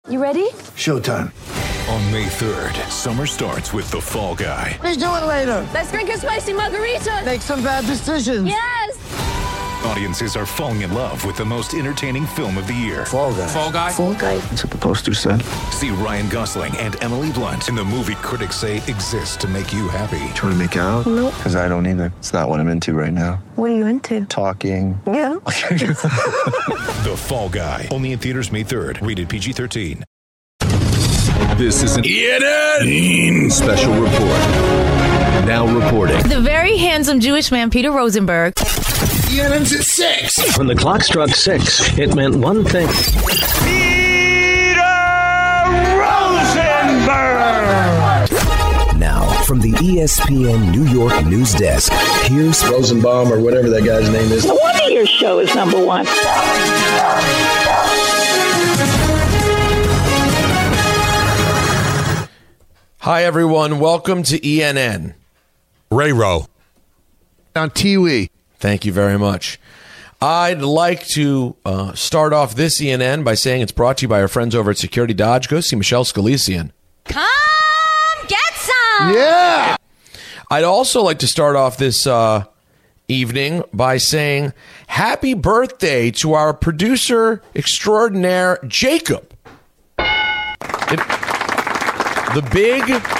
You ready? Showtime. On May 3rd, summer starts with The Fall Guy. Let's do it later. Let's drink a spicy margarita. Make some bad decisions. Yes. Audiences are falling in love with the most entertaining film of the year. Fall Guy. Fall Guy? Fall Guy. That's what the poster said. See Ryan Gosling and Emily Blunt in the movie critics say exists to make you happy. Trying to make it out? Nope. Because I don't either. It's not what I'm into right now. What are you into? Talking. Yeah. The Fall Guy. Only in theaters May 3rd. Rated PG-13. This is an ENN special report. Now reporting. The very handsome Jewish man, Peter Rosenberg. ENN's at 6. When the clock struck 6, it meant one thing. Peter Rosenberg! Now, from the ESPN New York news desk, here's Rosenbaum or whatever that guy's name is. No wonder your show is number one. Hi, everyone. Welcome to ENN. Ray Rowe. On TV. Thank you very much. I'd like to start off this ENN by saying it's brought to you by our friends over at Security Dodge. Go see Michelle Scalesian. Come get some. Yeah! I'd also like to start off this evening by saying happy birthday to our producer extraordinaire, Jacob. The big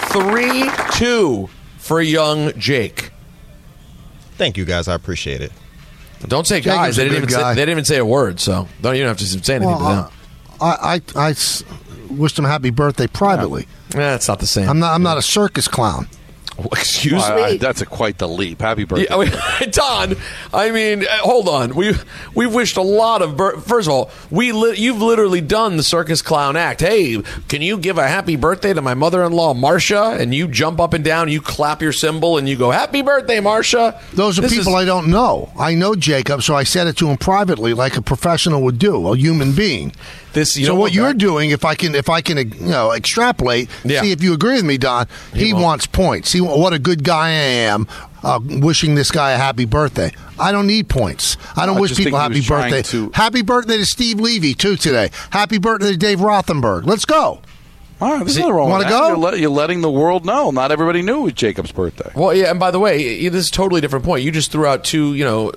3-2 for young Jake. Thank you, guys. I appreciate it. Don't say guys. They Jacob's a didn't good guy. they didn't even say a word, so don't even have to say anything to them. I wished him happy birthday privately. It's not the same. I'm not a circus clown. Excuse me? That's quite the leap. Happy birthday. Yeah, Don, I mean, hold on. We've wished a lot of first of all, you've literally done the circus clown act. Hey, can you give a happy birthday to my mother-in-law, Marcia? And you jump up and down, you clap your cymbal, and you go, happy birthday, Marcia. Those are people I don't know. I know Jacob, so I said it to him privately like a professional would do, a human being. So what you're doing, if I can extrapolate, see if you agree with me, Don. He wants points. What a good guy I am, wishing this guy a happy birthday. I don't need points. I don't wish people happy birthday. Happy birthday to Steve Levy too today. Happy birthday to Dave Rothenberg. Let's go. All right, there's nothing wrong with Wanna that. go? You're letting the world know. Not everybody knew it was Jacob's birthday. Well, yeah, and by the way, this is a totally different point. You just threw out two,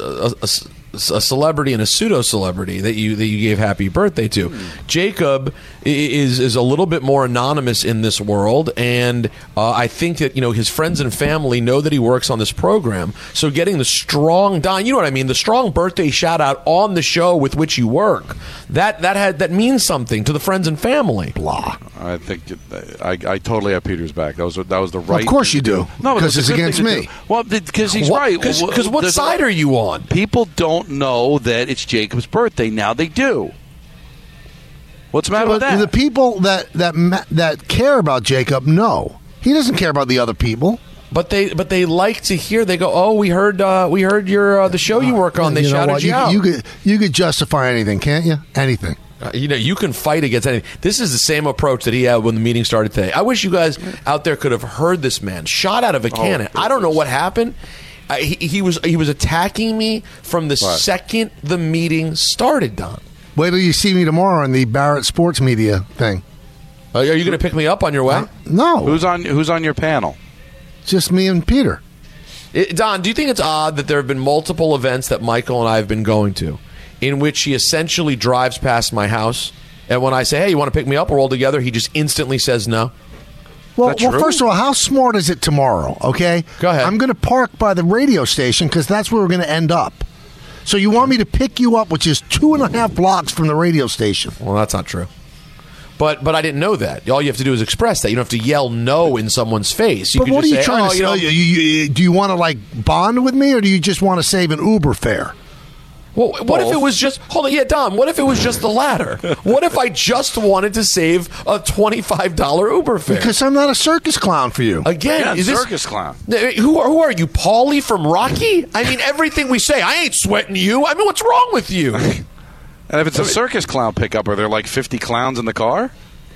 a celebrity and a pseudo-celebrity that you gave happy birthday to. Jacob is a little bit more anonymous in this world, and I think that his friends and family know that he works on this program. So getting the strong Don, you know what I mean, the strong birthday shout out on the show with which you work, that means something to the friends and family. Blah. I think I totally have Peter's back. That was the right. Well, of course you do. No, because it's against me. Well, because he's right. Because what side are you on? People don't know that it's Jacob's birthday. Now they do. What's the matter with that? The people that care about Jacob know. He doesn't care about the other people. But they like to hear. They go, oh, we heard your the show you work on. They shouted you out. You could justify anything, can't you? Anything. You can fight against anything. This is the same approach that he had when the meeting started today. I wish you guys out there could have heard this man shot out of a cannon. I don't know what happened. He was attacking me from the second the meeting started, Don. Wait till you see me tomorrow on the Barrett Sports Media thing. Are you going to pick me up on your way? No. Who's on your panel? Just me and Peter. Don, do you think it's odd that there have been multiple events that Michael and I have been going to in which he essentially drives past my house, and when I say, hey, you want to pick me up, we're all together, he just instantly says no? Well, first of all, how smart is it tomorrow, okay? Go ahead. I'm going to park by the radio station because that's where we're going to end up. So you want me to pick you up, which is 2.5 blocks from the radio station. Well, that's not true. But I didn't know that. All you have to do is express that. You don't have to yell no in someone's face. But what are you trying to say? Do you want to, bond with me, or do you just want to save an Uber fare? Well, what if it was just... Hold on, Dom, what if it was just the latter? What if I just wanted to save a $25 Uber fare? Because I'm not a circus clown for you. Again, circus clown. Who are you, Paulie from Rocky? I mean, everything we say, I ain't sweating you. I mean, what's wrong with you? And if it's a circus clown pickup, are there 50 clowns in the car?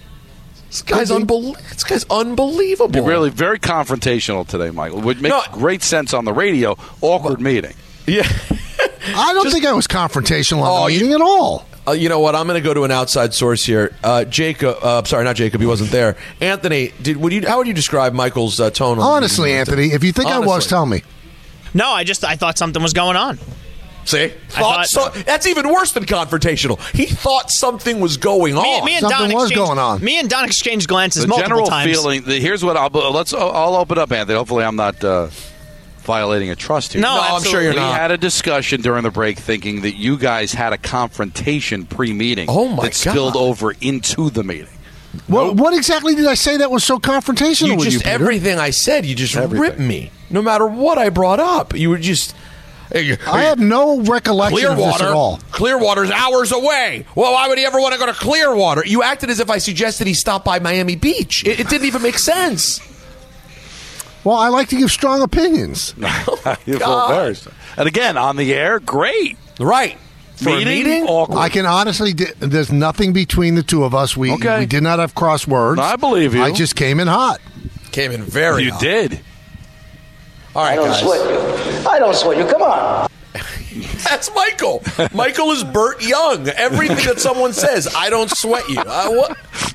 This guy's unbelievable. You're really very confrontational today, Michael. Would make great sense on the radio. Awkward meeting. Yeah. I don't think I was confrontational on the meeting at all. You know what? I'm going to go to an outside source here. Jacob, sorry, not Jacob. He wasn't there. Anthony, how would you describe Michael's tone? Honestly, Anthony, if you think I was, tell me. No, I thought something was going on. See? That's even worse than confrontational. He thought something was going on. Me and Don exchanged glances multiple times. The general feeling, here's what I'll open up, Anthony. Hopefully I'm not violating a trust here. No, I'm sure you're not. We had a discussion during the break thinking that you guys had a confrontation pre-meeting that spilled over into the meeting. Well, what exactly did I say that was so confrontational with you, Peter? Everything I said, you just ripped me. No matter what I brought up, you were just... I have no recollection of this at all. Clearwater's hours away. Well, why would he ever want to go to Clearwater? You acted as if I suggested he stop by Miami Beach. It didn't even make sense. Well, I like to give strong opinions. And again, on the air, great. Right. For a meeting? Awkward. I can honestly... There's nothing between the two of us. We did not have crosswords. I believe you. I just came in hot. Came in very hot. You did. All right, guys. I don't sweat you. Come on. That's Michael. Michael is Burt Young. Everything that someone says, I don't sweat you. What?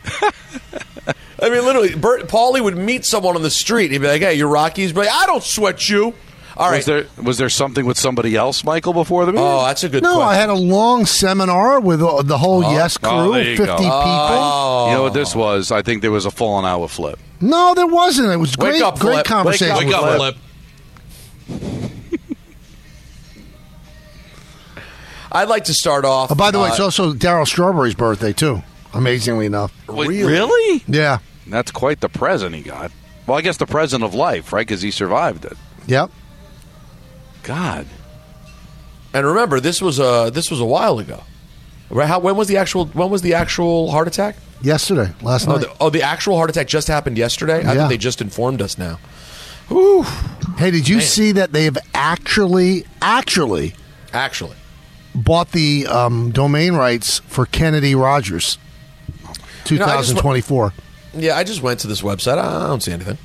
I mean, literally, Paulie would meet someone on the street. He'd be like, hey, you're Rockies? He'd be like, I don't sweat you. All right. Was there something with somebody else, Michael, before the meeting? Oh, that's a good question. No, I had a long seminar with the whole Yes crew, 50 people. You know what this was? I think there was a falling out with Flip. No, there wasn't. It was great conversation. Wake up, Flip. I'd like to start off. By the way, it's also Darryl Strawberry's birthday, too, amazingly enough. Really? Yeah. That's quite the present he got. Well, I guess the present of life, right? Because he survived it. Yep. God. And remember, this was a while ago. When was the actual heart attack? Yesterday, last night. The actual heart attack just happened yesterday? I think they just informed us now. Whew. Hey, did you see that they have actually bought the domain rights for Kennedy Rogers 2024? I just went to this website. I don't see anything.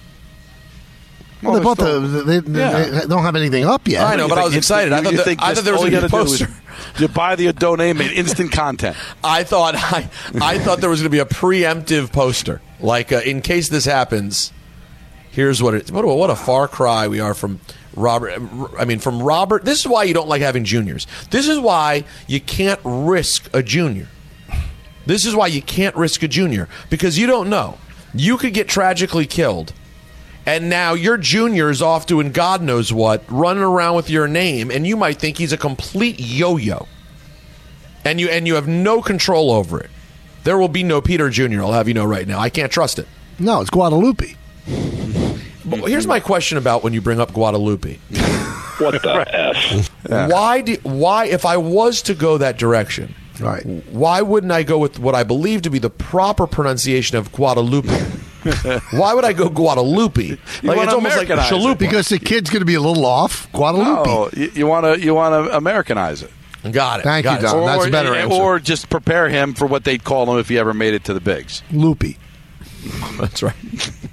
Well, they bought they don't have anything up yet. I know, but I was excited. I thought there was going to be a poster. You buy the domain name, instant content. I thought there was going to be a preemptive poster, like in case this happens. Here's what what a far cry we are from Robert. I mean, from Robert. This is why you don't like having juniors. This is why you can't risk a junior. This is why you can't risk a junior, because you don't know. You could get tragically killed, and now your junior is off doing God knows what, running around with your name, and you might think he's a complete yo-yo, and you have no control over it. There will be no Peter Jr., I'll have you know right now. I can't trust it. No, it's Guadalupe. But here's my question about when you bring up Guadalupe. What the F? Why, if I was to go that direction, right? Why wouldn't I go with what I believe to be the proper pronunciation of Guadalupe? Why would I go Guadalupe? Like it's almost like Chalupa. Because the kid's going to be a little off. Guadalupe. Oh, you want to Americanize it. Got it. Thank you, Don. That's a better answer. Or just prepare him for what they'd call him if he ever made it to the bigs. Loopy. That's right.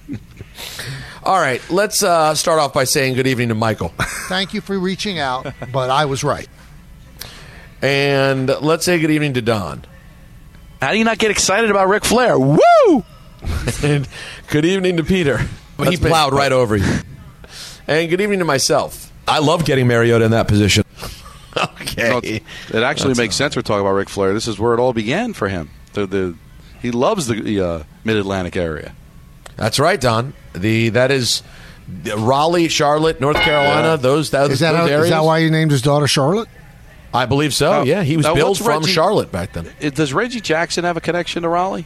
All right, let's start off by saying good evening to Michael. Thank you for reaching out, but I was right. And let's say good evening to Don. How do you not get excited about Ric Flair? Woo! And good evening to Peter. He plowed right over you. And good evening to myself. I love getting Mariota in that position. Okay. It actually makes sense we're talking about Ric Flair. This is where it all began for him. He loves the Mid-Atlantic area. That's right, Don. That is Raleigh, Charlotte, North Carolina. Those areas. Is that why you named his daughter Charlotte? I believe so. Yeah, he was billed from Charlotte back then. Does Reggie Jackson have a connection to Raleigh?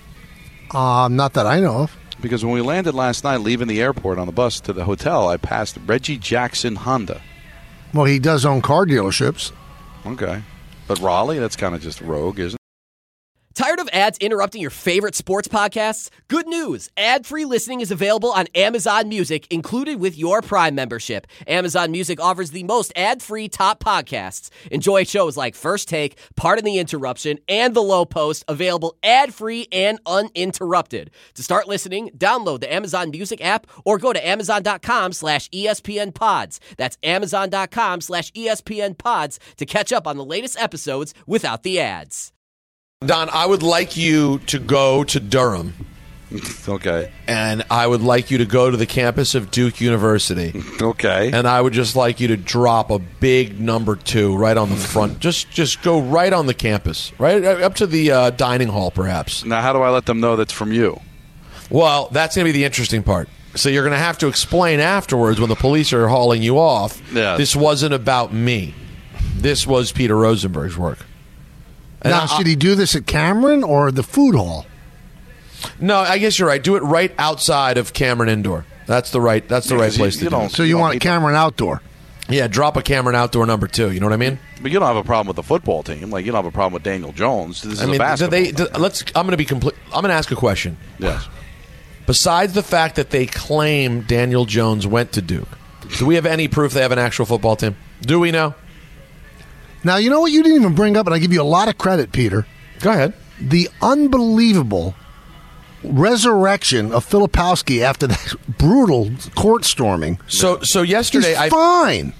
Not that I know of. Because when we landed last night, leaving the airport on the bus to the hotel, I passed Reggie Jackson Honda. Well, he does own car dealerships. Okay, but Raleigh, that's kind of just rogue, isn't it? Tired of ads interrupting your favorite sports podcasts? Good news! Ad-free listening is available on Amazon Music, included with your Prime membership. Amazon Music offers the most ad-free top podcasts. Enjoy shows like First Take, Pardon the Interruption, and The Low Post, available ad-free and uninterrupted. To start listening, download the Amazon Music app or go to amazon.com/ESPN Pods. That's amazon.com/ESPN Pods to catch up on the latest episodes without the ads. Don, I would like you to go to Durham. Okay. And I would like you to go to the campus of Duke University. Okay. And I would just like you to drop a big number 2 right on the front. Just go right on the campus, right up to the dining hall, perhaps. Now, how do I let them know that's from you? Well, that's going to be the interesting part. So you're going to have to explain afterwards when the police are hauling you off, this wasn't about me. This was Peter Rosenberg's work. Now, should he do this at Cameron or the food hall? No, I guess you're right. Do it right outside of Cameron Indoor. That's the right place to do it. So you want Cameron Outdoor? Yeah, drop a Cameron Outdoor number 2. You know what I mean? But you don't have a problem with the football team. Like, you don't have a problem with Daniel Jones. This is a basketball. I'm going to ask a question. Yes. Besides the fact that they claim Daniel Jones went to Duke, do we have any proof they have an actual football team? Do we know? Now, you know what you didn't even bring up, and I give you a lot of credit, Peter. Go ahead. The unbelievable resurrection of Filipowski after that brutal court storming. So yesterday, he's fine.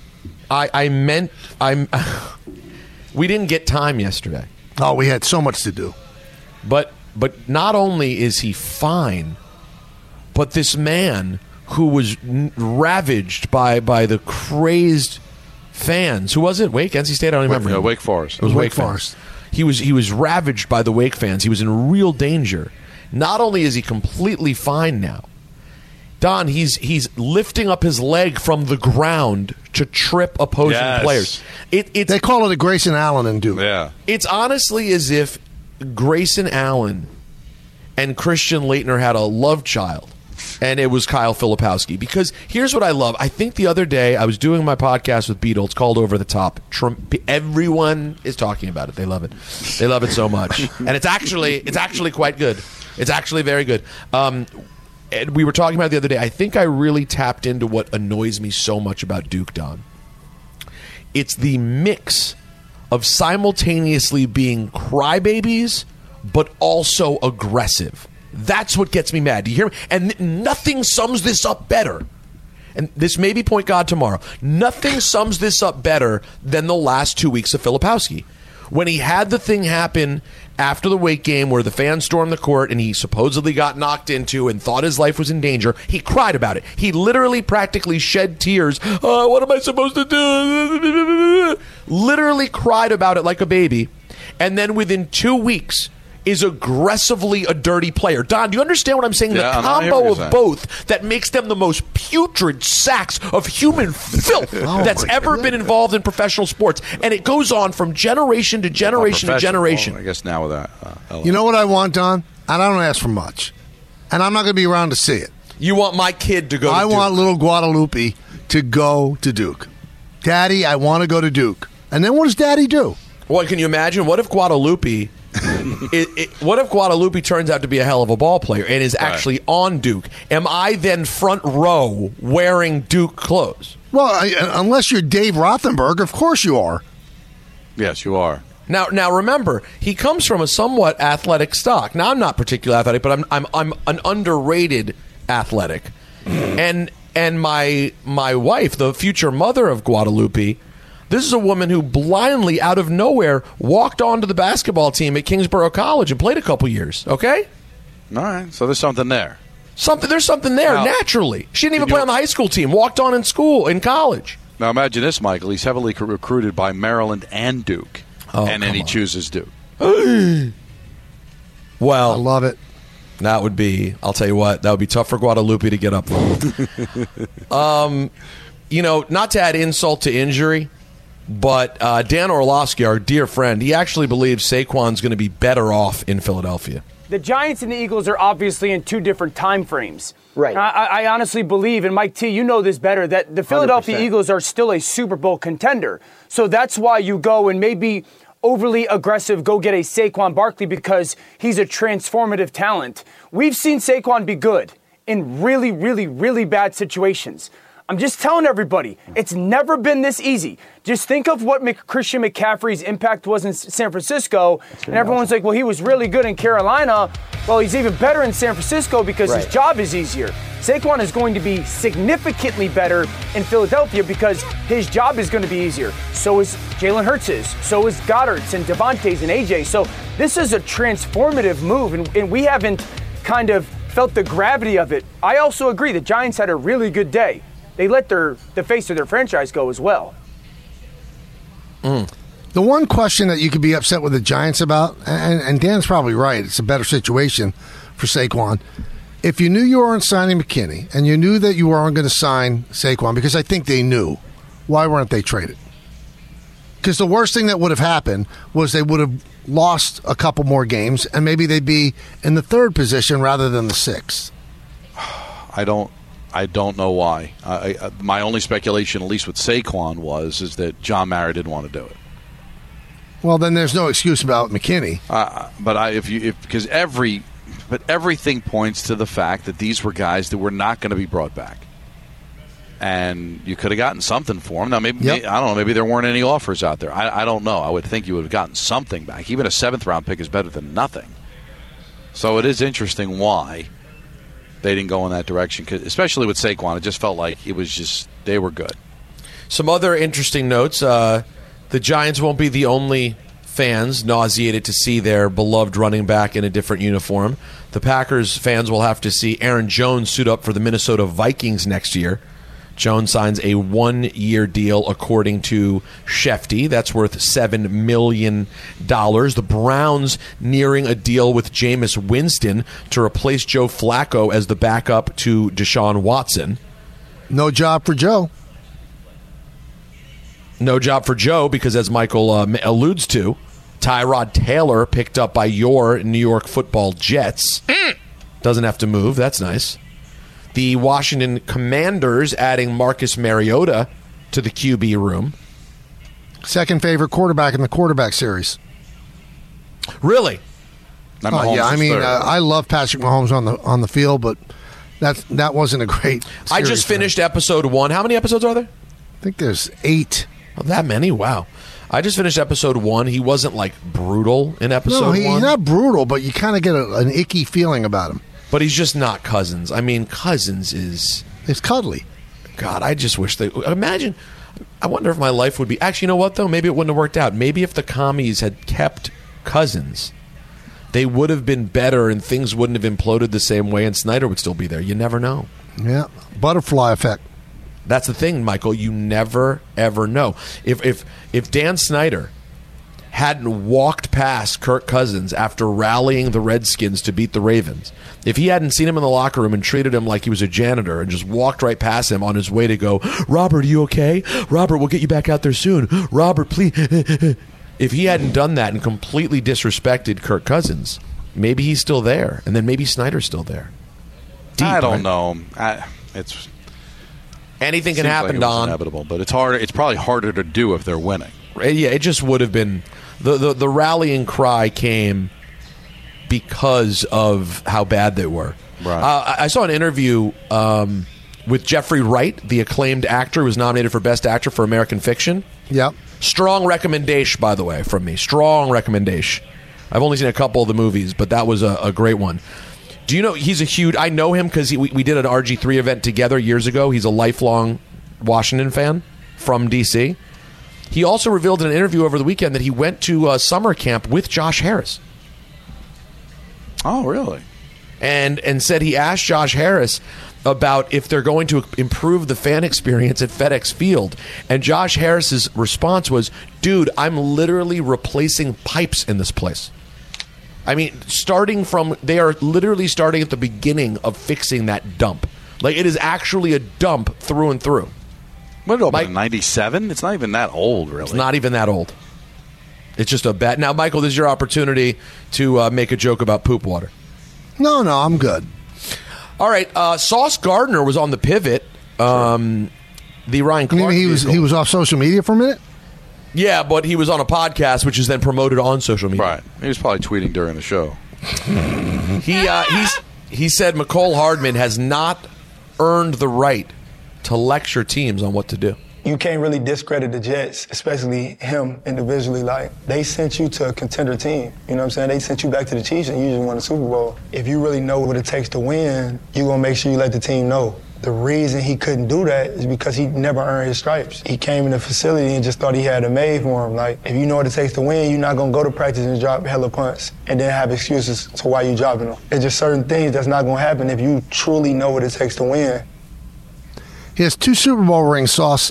We didn't get time yesterday. Oh, we had so much to do. But not only is he fine, but this man who was ravaged by the crazed fans. Who was it? NC State? I don't remember. Wake Forest. It was Wake Forest. He was ravaged by the Wake fans. He was in real danger. Not only is he completely fine now, Don, he's lifting up his leg from the ground to trip opposing players. They call it a Grayson Allen in Duke. Yeah. It's honestly as if Grayson Allen and Christian Laettner had a love child. And it was Kyle Filipowski. Because here's what I love. I think the other day I was doing my podcast with Beetle. It's called Over the Top. Everyone is talking about it. They love it. They love it so much. And it's actually quite good. It's actually very good. And we were talking about it the other day. I think I really tapped into what annoys me so much about Duke, Don. It's the mix of simultaneously being crybabies but also aggressive. That's what gets me mad. Do you hear me? And nothing sums this up better. And this may be point God tomorrow. Nothing sums this up better than the last 2 weeks of Filipowski. When he had the thing happen after the Wake game where the fans stormed the court and he supposedly got knocked into and thought his life was in danger, he cried about it. He literally practically shed tears. Oh, what am I supposed to do? Literally cried about it like a baby. And then within 2 weeks is aggressively a dirty player. Don, do you understand what I'm saying? Yeah, the combo of both that makes them the most putrid sacks of human filth that's ever been involved in professional sports. And it goes on from generation to generation to generation. I guess now with that. You know what I want, Don? And I don't ask for much. And I'm not going to be around to see it. You want my kid to go to Duke. I want little Guadalupe to go to Duke. Daddy, I want to go to Duke. And then what does Daddy do? Well, can you imagine? What if Guadalupe... what if Guadalupe turns out to be a hell of a ball player and is actually on Duke? Am I then front row wearing Duke clothes? Well, unless you're Dave Rothenberg, of course you are. Yes, you are. Now remember, he comes from a somewhat athletic stock. Now I'm not particularly athletic, but I'm an underrated athletic. And my wife, the future mother of Guadalupe, this is a woman who blindly, out of nowhere, walked onto the basketball team at Kingsborough College and played a couple years, okay? All right, so there's something there. There's something there, naturally. She didn't even play on the high school team, walked on in college. Now imagine this, Michael. He's heavily recruited by Maryland and Duke, and then he chooses Duke. Well, I love it. That would be, I'll tell you what, that would be tough for Guadalupe to get up for. Not to add insult to injury, but Dan Orlovsky, our dear friend, he actually believes Saquon's going to be better off in Philadelphia. The Giants and the Eagles are obviously in two different time frames. Right. I honestly believe, and Mike T, you know this better, that the Philadelphia 100%. Eagles are still a Super Bowl contender. So that's why you go and maybe overly aggressive, go get a Saquon Barkley because he's a transformative talent. We've seen Saquon be good in really, really, really bad situations. I'm just telling everybody, it's never been this easy. Just think of what Christian McCaffrey's impact was in San Francisco, and everyone's like, well, he was really good in Carolina. Well, he's even better in San Francisco because his job is easier. Saquon is going to be significantly better in Philadelphia because his job is going to be easier. So is Jalen Hurts's. So is Goddard's and Devontae's and AJ. So this is a transformative move, and we haven't kind of felt the gravity of it. I also agree the Giants had a really good day. They let the face of their franchise go as well. The one question that you could be upset with the Giants about, and Dan's probably right, it's a better situation for Saquon. If you knew you weren't signing McKinney and you knew that you weren't going to sign Saquon, because I think they knew, why weren't they traded? Because the worst thing that would have happened was they would have lost a couple more games and maybe they'd be in the third position rather than the sixth. I don't know why. My only speculation, at least with Saquon, is that John Mara didn't want to do it. Well, then there's no excuse about McKinney. But everything points to the fact that these were guys that were not going to be brought back, and you could have gotten something for them. Now, maybe I don't know. Maybe there weren't any offers out there. I don't know. I would think you would have gotten something back. Even a 7th-round pick is better than nothing. So it is interesting why they didn't go in that direction, especially with Saquon. It just felt like it was just they were good. Some other interesting notes. The Giants won't be the only fans nauseated to see their beloved running back in a different uniform. The Packers fans will have to see Aaron Jones suit up for the Minnesota Vikings next year. Jones signs a 1-year deal according to Shefty. That's worth $7 million. The Browns nearing a deal with Jameis Winston to replace Joe Flacco as the backup to Deshaun Watson. No job for Joe. No job for Joe because, as Michael alludes to, Tyrod Taylor picked up by your New York Football Jets. Doesn't have to move. That's nice. The Washington Commanders adding Marcus Mariota to the QB room. Second favorite quarterback in the quarterback series. Really? I love Patrick Mahomes on the field, but that wasn't a great series. I just finished episode 1. How many episodes are there? I think there's 8. Oh, that many? Wow. I just finished episode 1. He wasn't like brutal in episode 1. He's not brutal, but you kind of get an icky feeling about him. But he's just not Cousins. I mean, Cousins is... It's cuddly. God, I just wish they... Imagine... I wonder if my life would be... Actually, you know what, though? Maybe it wouldn't have worked out. Maybe if the commies had kept Cousins, they would have been better and things wouldn't have imploded the same way and Snyder would still be there. You never know. Yeah. Butterfly effect. That's the thing, Michael. You never, ever know. If Dan Snyder hadn't walked past Kirk Cousins after rallying the Redskins to beat the Ravens, if he hadn't seen him in the locker room and treated him like he was a janitor and just walked right past him on his way to go, Robert, are you okay? Robert, we'll get you back out there soon. Robert, please. If he hadn't done that and completely disrespected Kirk Cousins, maybe he's still there, and then maybe Snyder's still there. Deep, I don't know. Anything can happen, Don. Inevitable, but it's harder. It's probably harder to do if they're winning. Yeah, it just would have been the rallying cry came because of how bad they were. Right. I saw an interview with Jeffrey Wright, the acclaimed actor who was nominated for Best Actor for American Fiction. Yep. Strong recommendation, by the way, from me. Strong recommendation. I've only seen a couple of the movies, but that was a great one. Do you know he's a huge... I know him because we did an RG3 event together years ago. He's a lifelong Washington fan from D.C. He also revealed in an interview over the weekend that he went to summer camp with Josh Harris. Oh, really? And said he asked Josh Harris about if they're going to improve the fan experience at FedEx Field. And Josh Harris's response was, dude, I'm literally replacing pipes in this place. I mean, they are literally starting at the beginning of fixing that dump. Like, it is actually a dump through and through. What did it open in 97? It's not even that old, really. It's not even that old. It's just a bad... Now, Michael, this is your opportunity to make a joke about poop water. No, I'm good. All right, Sauce Gardner was on the pivot. The Ryan Clark he was off social media for a minute? Yeah, but he was on a podcast, which is then promoted on social media. Right. He was probably tweeting during the show. He said Mecole Hardman has not earned the right to lecture teams on what to do. You can't really discredit the Jets, especially him individually. Like, they sent you to a contender team. You know what I'm saying? They sent you back to the Chiefs and you just won the Super Bowl. If you really know what it takes to win, you're going to make sure you let the team know. The reason he couldn't do that is because he never earned his stripes. He came in the facility and just thought he had it made for him. Like, if you know what it takes to win, you're not going to go to practice and drop hella punts and then have excuses to why you dropping them. It's just certain things that's not going to happen if you truly know what it takes to win. He has 2 Super Bowl rings, Sauce.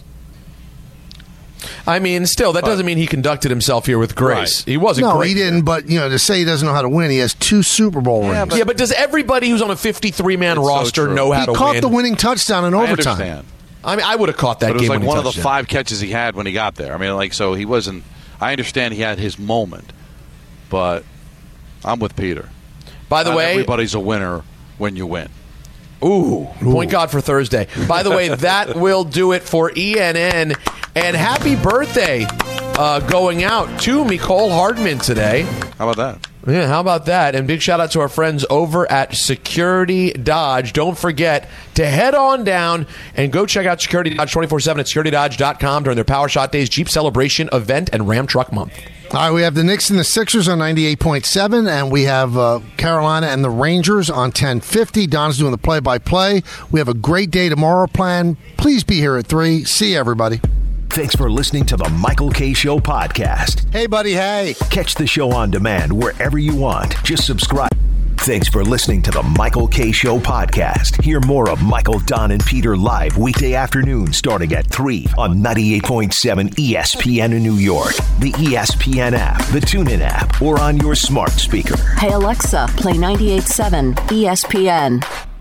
I mean, still, that doesn't mean he conducted himself here with grace. Right. He wasn't great. No, he didn't, but, to say he doesn't know how to win, he has 2 Super Bowl rings. But does everybody who's on a 53-man roster know how to win? He caught the winning touchdown in overtime. I mean, I would have caught that game. But it was like one touchdown. of the 5 catches he had when he got there. I mean, so he wasn't – I understand he had his moment, but I'm with Peter. By the way – everybody's a winner when you win. Ooh, point God for Thursday. By the way, that will do it for ENN. And happy birthday going out to Mecole Hardman today. How about that? Yeah, how about that? And big shout out to our friends over at Security Dodge. Don't forget to head on down and go check out Security Dodge 24/7 at securitydodge.com during their Power Shot Days, Jeep Celebration event, and Ram Truck Month. All right, we have the Knicks and the Sixers on 98.7, and we have Carolina and the Rangers on 1050. Don's doing the play-by-play. We have a great day tomorrow planned. Please be here at 3. See you, everybody. Thanks for listening to the Michael Kay Show podcast. Hey, buddy, hey. Catch the show on demand wherever you want. Just subscribe. Thanks for listening to the Michael Kay Show podcast. Hear more of Michael, Don, and Peter live weekday afternoon starting at 3 on 98.7 ESPN in New York, the ESPN app, the TuneIn app, or on your smart speaker. Hey, Alexa, play 98.7 ESPN.